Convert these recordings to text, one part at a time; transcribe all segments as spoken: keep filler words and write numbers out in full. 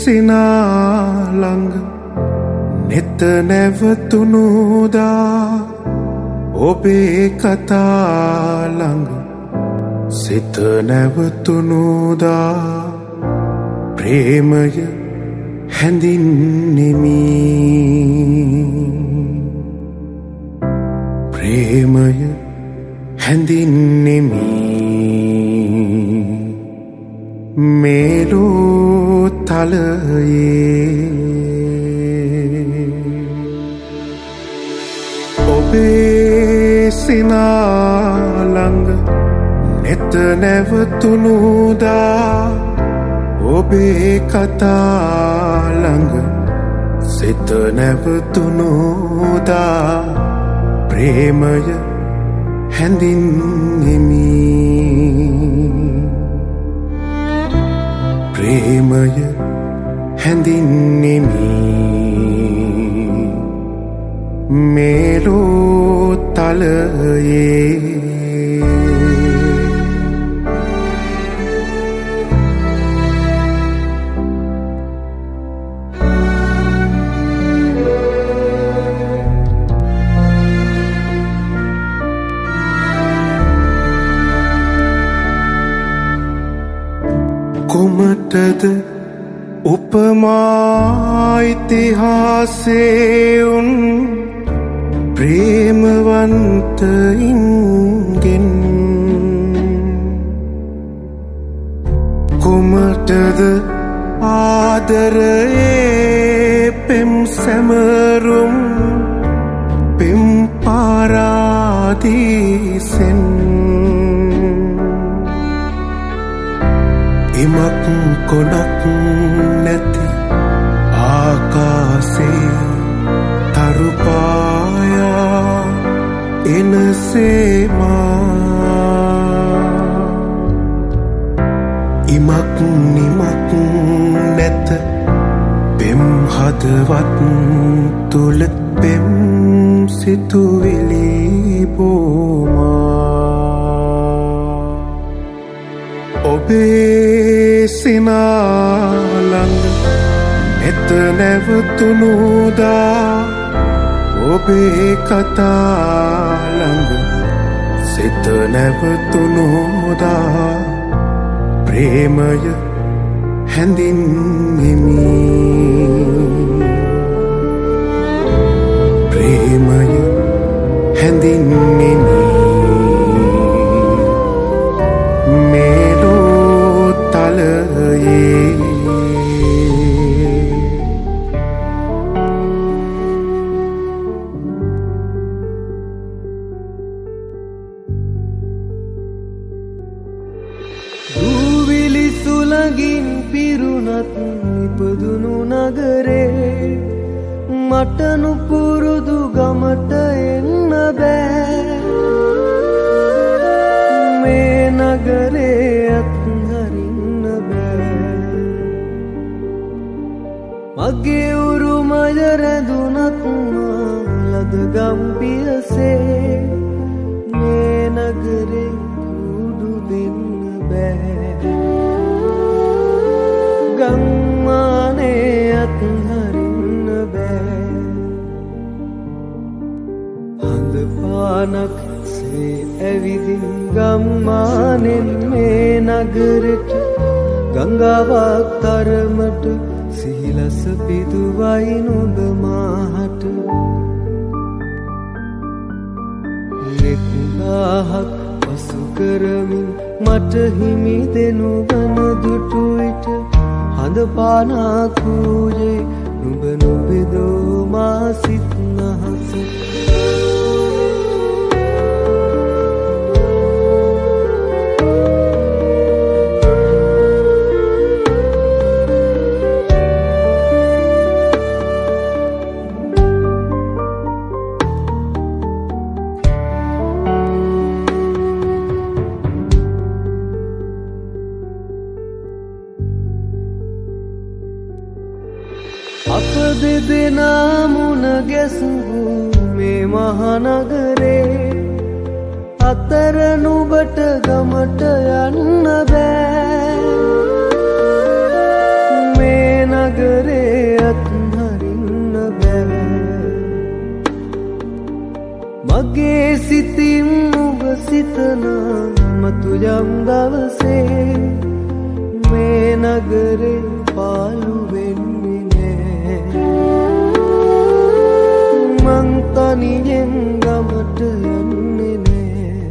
සිනාලඟ නෙත නැවතුණුදා ඔබේ කතාලඟ සිත නැවතුණුදා ප්‍රේමය හැඳින්නෙමි ප්‍රේමය හැඳින්නෙමි මේලෝ තලයේ ඔබේ සිනාලඟ නෙත නැවතුණුදා ඔබේ කතාලඟ සිත නැවතුණුදා ප්‍රේමය හැඳින්නෙමි ප්‍රේමය හැඳින්නෙමි මේලෝ තලයේ කුමටද උපමා ඉතිහාසයේ උන් ප්‍රේමවන්තයින්ගෙන් කුමටද ආදරයේ පෙම් සැමරුම් පෙම් පාරාදීසෙන් ඉමක් කොනක් නැති ආකාසේ තරුපායා එනසේමා ඉමක් නිමක් නැත පෙම් හදවත් තුල පෙම් සිතුවිලි බෝමා ඔබේ සිනාලඟ නෙත නැවතුණුදා ඔබේ කතාලඟ සිත නැවතුණුදා ප්‍රේමය හැඳින්නෙමි ප්‍රේමය හැඳින්නෙමි මේලෝ තලයේ දූවිලි සුළඟින් පිරුණත් ඉපදුණු නගරේ මට නුපුරුදු ගමට එන්න බෑ මේ නගරේ අත්හරින්න බෑ මගේ උරුමය රැඳුනත් ලද ගම්පියසේ මේ නගරේ කුඩු දෙන්න බෑ ගම්මානේ අත්හරින්න බෑ හඳ පානක් සේ ඇවිදින් ගම්මානෙන් මේ නගරෙට ගංගාවක් තරමට සිහිලස පිදුවයි නුඹ මාහට නෙත්නාහක් පසු කරමින් මට හිමි දෙනු වන දුටු විට හඳ පානක් වූයේ නුඹ නොබෙදෝ මා සිත් නහස අප දෙදෙනා මුණ ගැසූ මේ මහනගරේ අතර නුඹට ගමට යන්න බෑ මේ නගරේ සිතන මතු යම් දවසේ මේ නගරේ පාළු වෙන්නේ නෑ මං තනියෙන් ගමට යන්නේ නෑ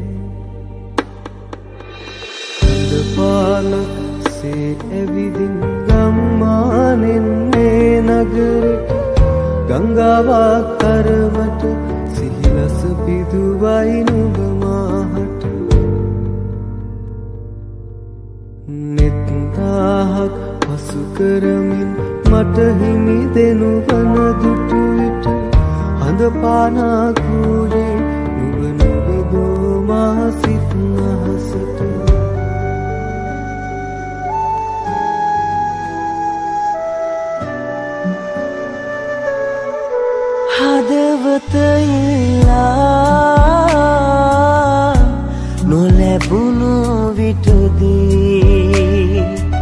පාලසේ ඇවිදින් ගම්මානෙන් මේ නගරෙට ගංගාවක් කරවට සිහිලස පිදුවයි නුඹ මාහට නෙත්තාහක් පසු කරමින් මට හිමි දෙනු වන දුටු විට හඳ පානා කුරේ නුඹ නුඹ දෝමා සිත් අහසට හදවත ඉල්ලා නොලැබුණු විටදී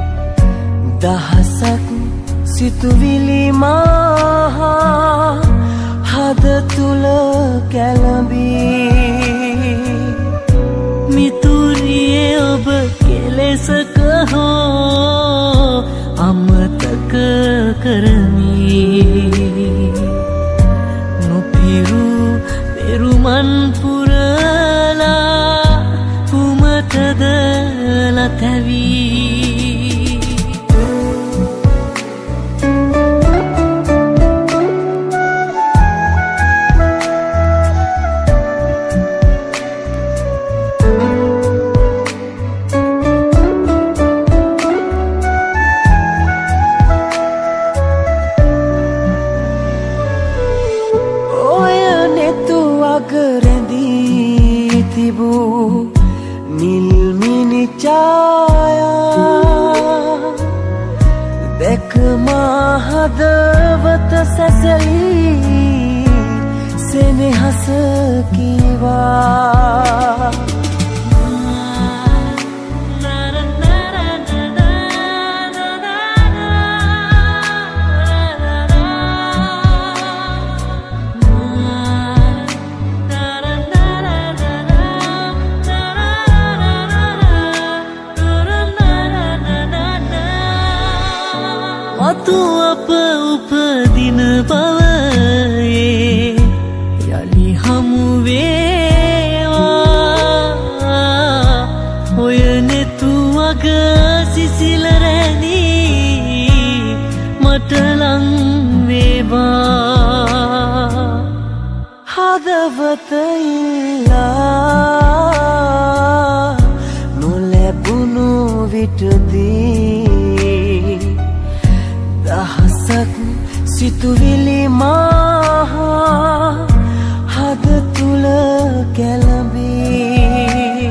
දහසක් සිතුවිලි මහා හද තුල කැළඹී මිතුරියේ ඔබ කෙලෙසක හෝ අමතක කරමි පෙරුමන් පුරලා කුමටද ලතැවී රැඳී තිබූ නිල්මිනි ඡායා දැක මා හදවත සැසලී සෙනෙහස කීවා මතු අප උපදින බවයේ යලි හමු වේවා ඔය නෙතුවක සිසිල රැඳී මට ලං වේවා හදවත ඉල්ලා නොලැබුණු විටදී දහසක් සිතුවිලි මහා හද තුල කැළඹී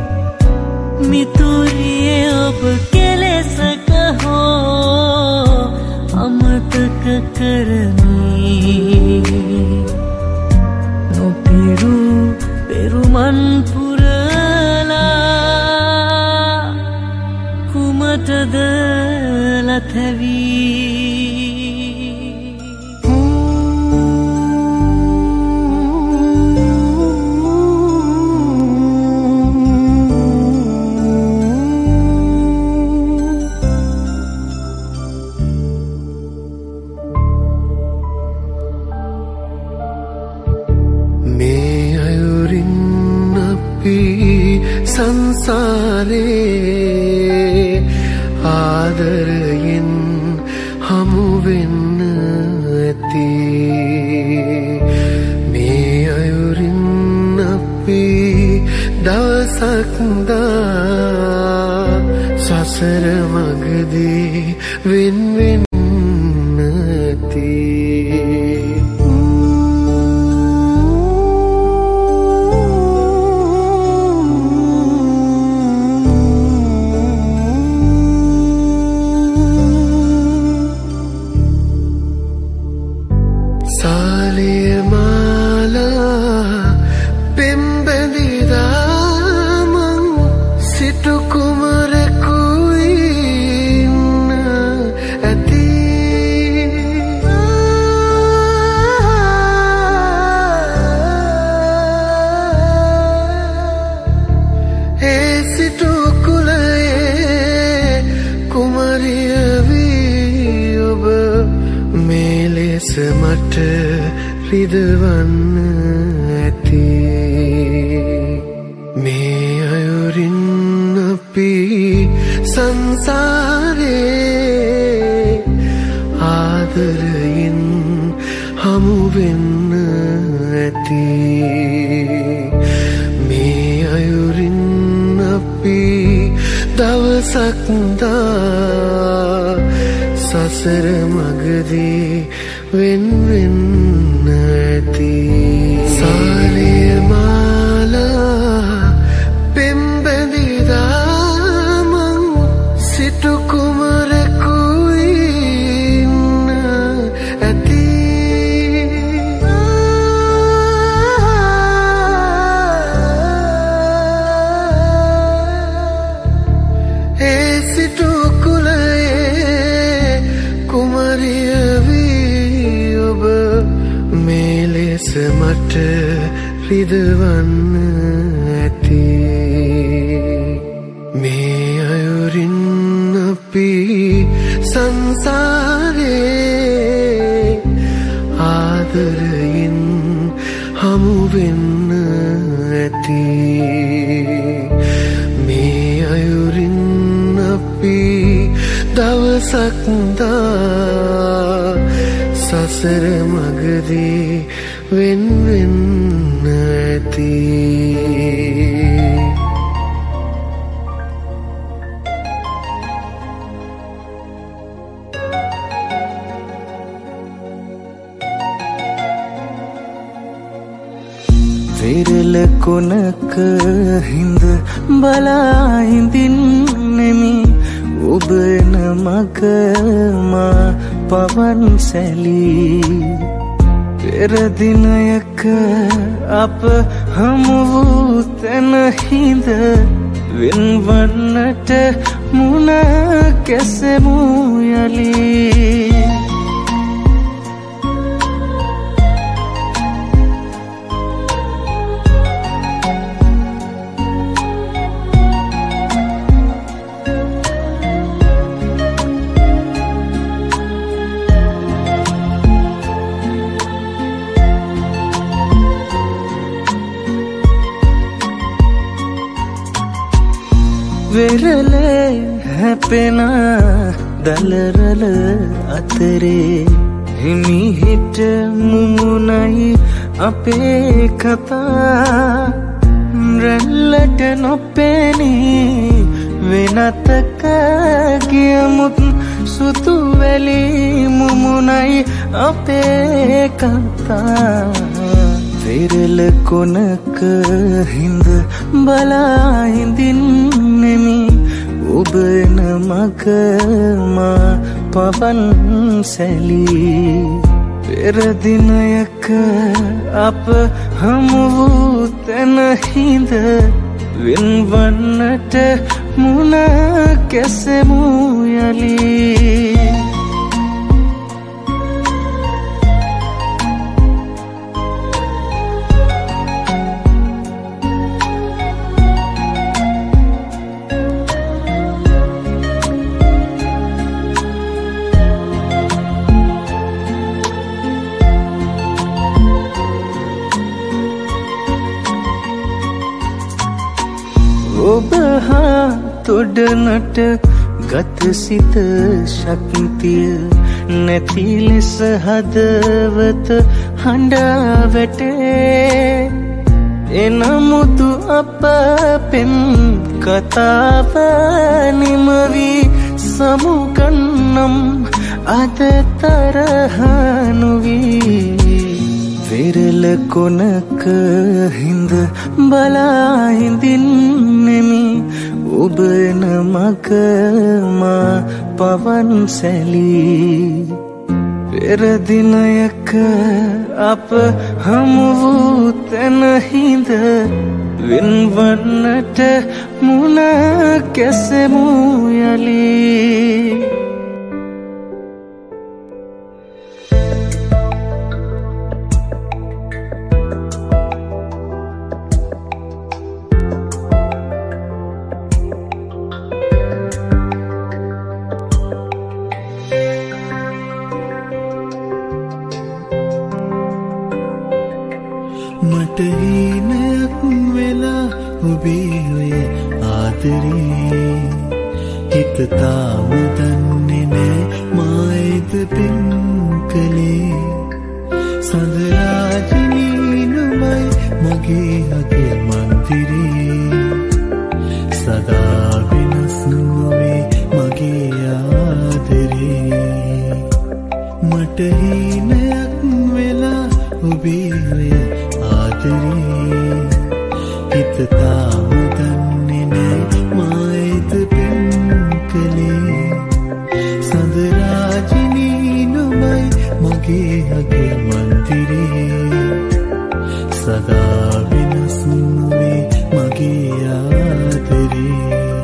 මිතුරියේ ඔබ කෙලෙසක හෝ අමතක කරමි නොපිරු පෙරුමන් පුරලා කුමටද ලතැවී මේ අයුරින් අපි සංසාරේ ආදරයෙන් හමු වෙන්න ඇති මේ අයුරින් අපි දවසක් දා සසර මගදී වෙන් වෙන්න ඇති මට රිදවන්න ඇති මේ අයුරින් අපි සංසාරේ ආදරයෙන් හමු වෙන්න ඇති මේ අයුරින් අපි දවසක් දා සසර මගදී වෙන් වෙන්න ඇති සාරිය මාලා පෙම්බැඳිදා මං සිටු කුමරෙකුයි ඉන්න ඇති ඒ සිටු කුලයේ කුමරිය වී ඔබ මේ ලෙස මට රිදවන්න ඇති මේ අයුරින් අපි සංසාරේ ආදරයෙන් හමු වෙන්න ඇති මේ අයුරින් අපි දවසක් දා සසර මගදී වෙන් වෙන්න ඇති විරල කොනක හිඳ බලා හිඳින්නෙමි ඔබ එන මග මා පවන් සැලී පෙර දිනයක අප හමු වූ තැන හිඳ වෙන්වන්නට මුණ කැසෙමු යලී වෙරළේ හැපෙන දලරල අතරේ හිමිහිට මුමුණයි අපේ කතා රැල්ලට නොපෙනී වෙනතක ගියමුත් සුතු වැලි මුමුණයි අපේ කතා වෙරළ කොනක හිඳ බලා හිඳින්නෙමි ඔබ එන මග මා පවන් සැලී පෙර දිනයක අප හමු වූ තැන හිඳ වෙන්වන්නට මුණ කැසෙමු යලී ඔබ හා තොඩනට ගත සිත ශක්තිය නැති ලෙස හදවත හඬා වැටේ එනමුතු අප පෙම් කතාව නිමවී සමුගන්නම් අද තරහ නොවී වෙරළ කොනක හිඳ බලා හිඳින්නෙමි ඔබ එන මග මා පවන් සැලී පෙර දිනයක අප හමු වූ තැන හිඳ වෙන්වන්නට මුණ කැසෙමු යලී මට හීනයක් වෙලා ඔබේ ඔය ආදරේ හිත තාම දන්නේ නෑ මායිද පින් කලේ සඳරාජිනීනුමයි මගේ අග මන්දිරේ සදා වෙනස් නොවේ මගේ ආදරේ මට හීනයක් වෙලා ඔබේ ඔය ආදරේ හිත තාම දන්නේ නෑ මායිද පින් කලේ සඳරාජිනීනුමයි මගේ අග මන්දිරේ සදා වෙනස් නොවේ මගේ ආදරේ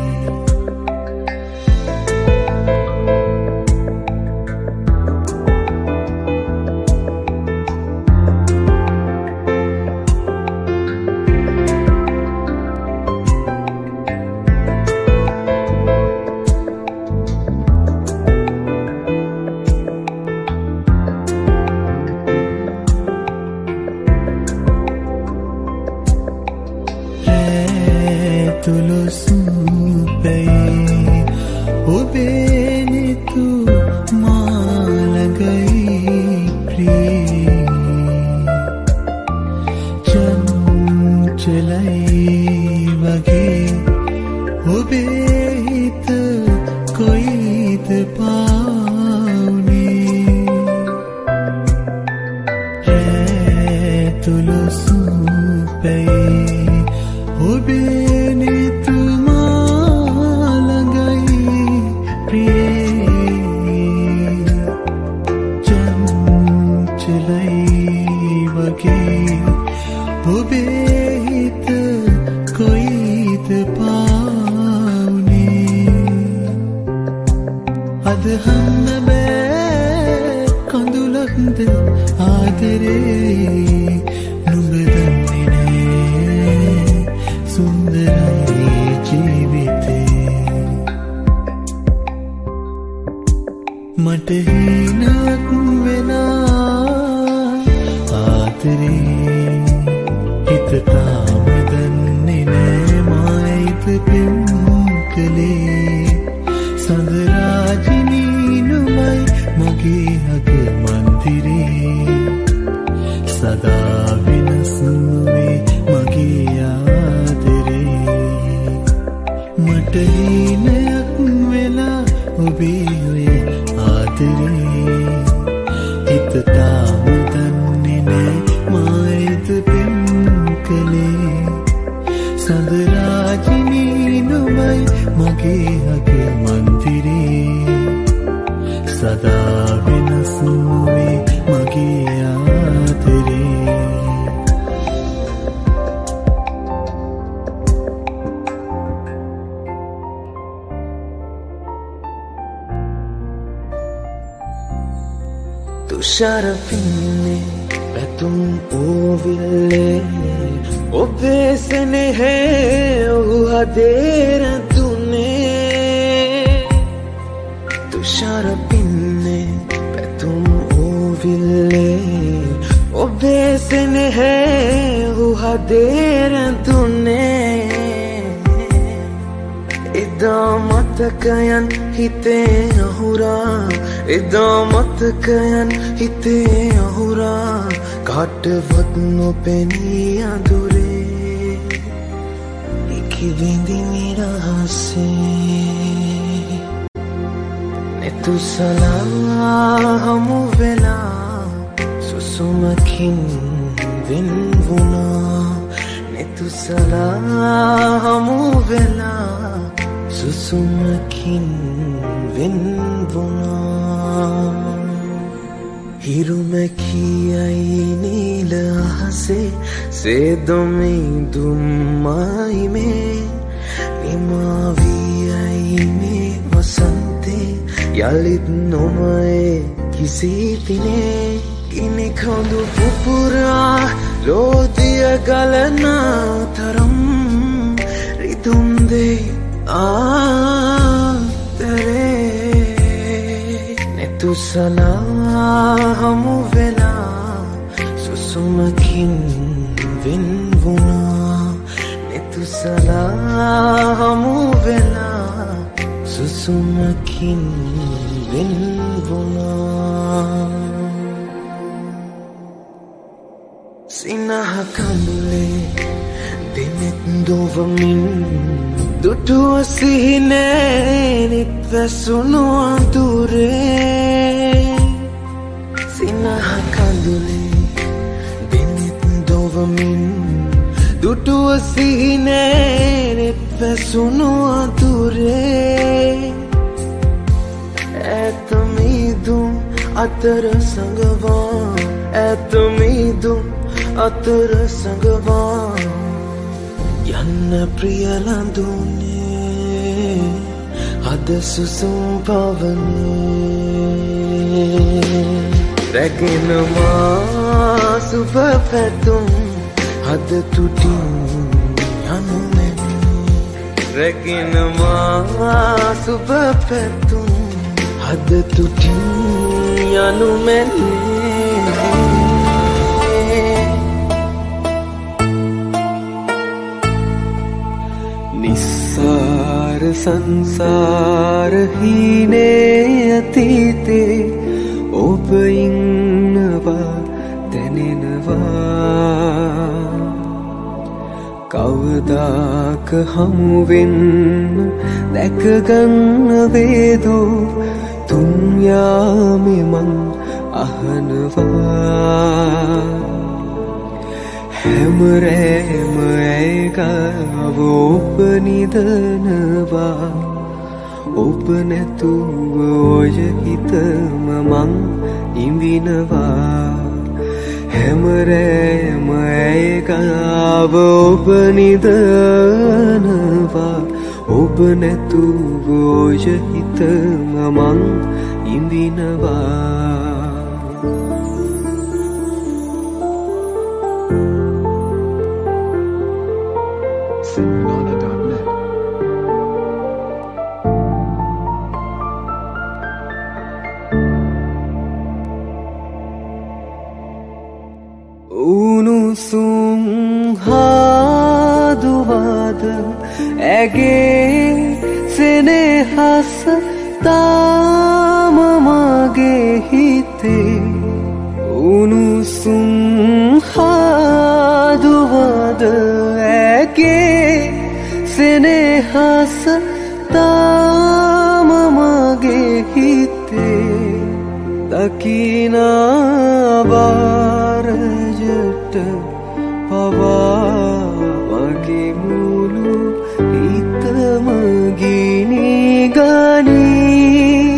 Sharafine patum oville obbe snehe uhadera tune tu sharafine patum oville obbe snehe uhadera tune idamatakan hite ahura idamatakan hite ahura kaatවත් නොපෙනී අඳුරේ ඉකිබිඳි නිරහසේ netusala hamu vela susumakin වෙන් වුණා netusala hamu vela සුසුමකින් වෙන් වුණා හිරුමැකියයි නීල අහසේ සේදොමි දුම්මයි මේ නිමාවියයි මේ වසන්තේ යලිත් නොමයේ කිසි දිනේ කිනි කඳු පුපුරා ලෝදිය ගලනා තරම් රිදුම් දෙයි ආදරේ netusala hamu vela susumakin වෙන් වුණා netusala hamu vela susumakin වෙන් වුණා සිනහ කඳුලේ දෙනෙත් දොවමින් දුටුව සිහිනේ නිත් වැසුණු අඳුරේ සිනහ කඳුලේ දෙනෙත් දොවමින් දුටුව සිහිනේ නිත් වැසුණු අඳුරේ ඇත මිදුම් අතර සඟවා ඇත මිදුම් අතර සඟවා යන්න ප්‍රිය ලඳුනේ අද සුසුම් පවනේ රැගෙන මා සුබ පැතුම් අද තුටින් යනු මැනී රැගෙන මා සුබ පැතුම් අද තුටින් යනු මැනී निस्सार संसार हीने अतीते ඔබ ඉන්නවා දැනෙනවා කවදාක හමු වෙන්න දැක ගන්න වේදෝ තුන් යාමේ මං අහනවා හැමරෑම ඇයගාව ඔබ නිදනවා ඔබ නැතුව ඔය හිතම මං ඉඹිනවා හැමරෑම ඇයගාව ඔබ නිදනවා ඔබ නැතුව ඔය හිතම මං ඉඹිනවා උනුසුම් හාදුවද ඇගේ සෙනෙහස තාම මගේ හිතේ උනුසුම් හාදුවද ඇගේ සෙනෙහස තාම මගේ හිතේ දකිනා වාරජට පවා මගේ මුළු හිතම ගිනි ගනී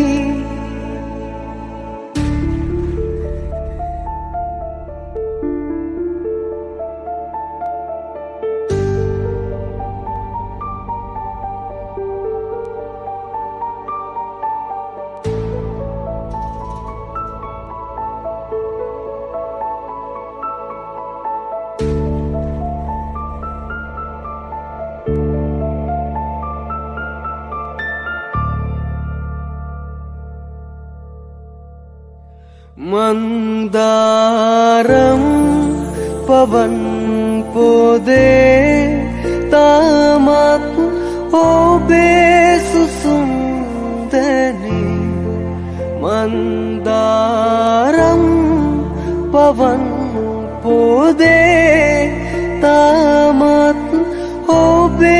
मंदारम पवन पोदे तामत ओबे सुसुंदने मंदारम पवन पोदे तामत ओबे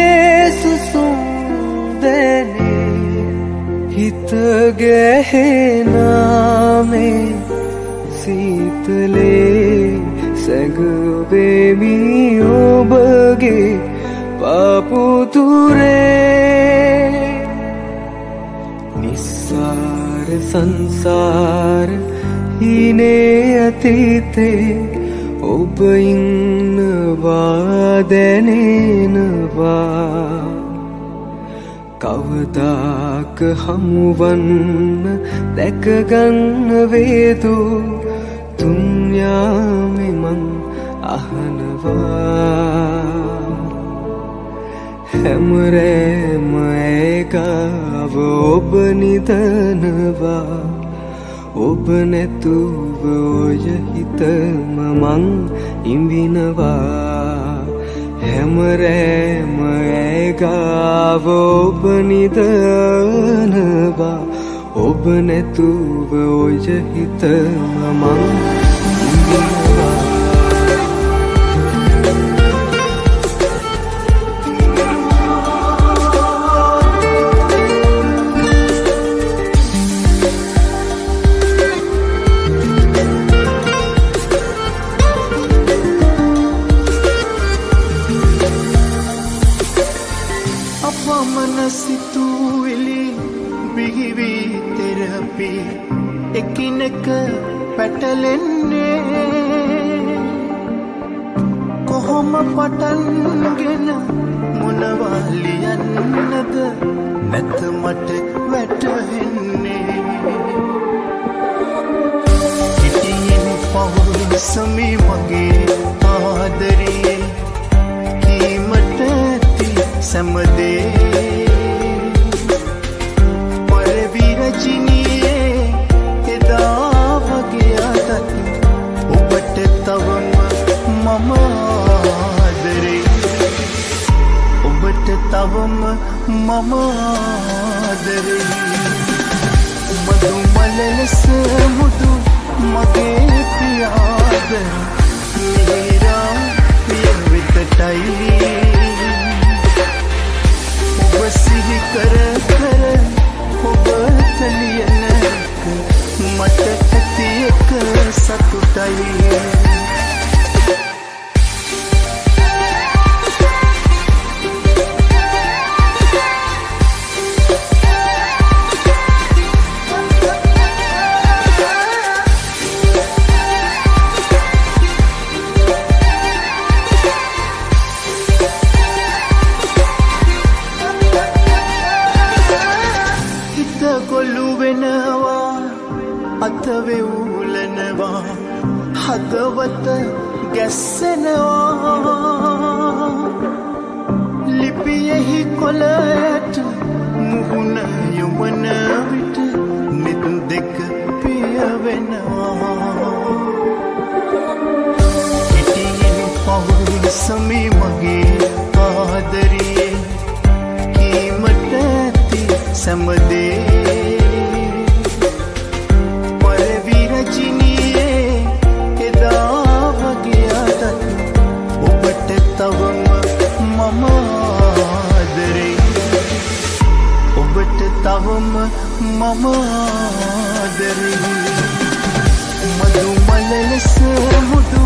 सुसुंदने हित गहना में සීතලේ සැඟවෙමි ඔබගේ පාපුතුරේ නිස්සාර සංසාර හීනේ අතීතේ ඔබ ඉන්නවා දැනෙනවා කවදාක හමුවන්න දැක ගන්න වේදෝ දුන්යාමේ මං අහනවා හැමරෑම ඇයගාව ඔබ නිදනවා ඔබ නැතුව ඔය හිතම මං ඉඹිනවා හැමරෑම ඇගාව ඔබ නිදනවා ඔබ නැතුව ඔය හිතම මං ඉඹිනවා සිතුවිලි බිහිවි තෙරපි එකිනෙක පැටලෙන්නේ කොහොම පටන්ගෙන මොනවා ලියන්නද නැත මට වැටහෙන්නේ ඉතින් පවුල් සමි මගේ ආදරේ කීමට ඇති සමදේ රජිනියේ එදා වගේ අදත් ඔබට තවම මම ආදරේ ඔබට තවම මම ආදරේ මధు මලලස මුදු මගේ පියාද මිහිරා පිය වෙතටයි ඔබ සිහි කර කර ඔබ තලියනක මට ඇති එක සතුටයි ගොළු වෙනවා අත වෙවුලනවා හදවත ගැස්සෙනවා ලිපියෙහි කොළයට මුහුණ යොමන විට නිත් දෙක පිය වෙනවා ඉතින් පවුල් සමි මගේ ආදරියේ කීමට ඇති සමදේ තවම මම ආදරේ ඔබට තවම මම ආදරේ මధు මලලස මුදු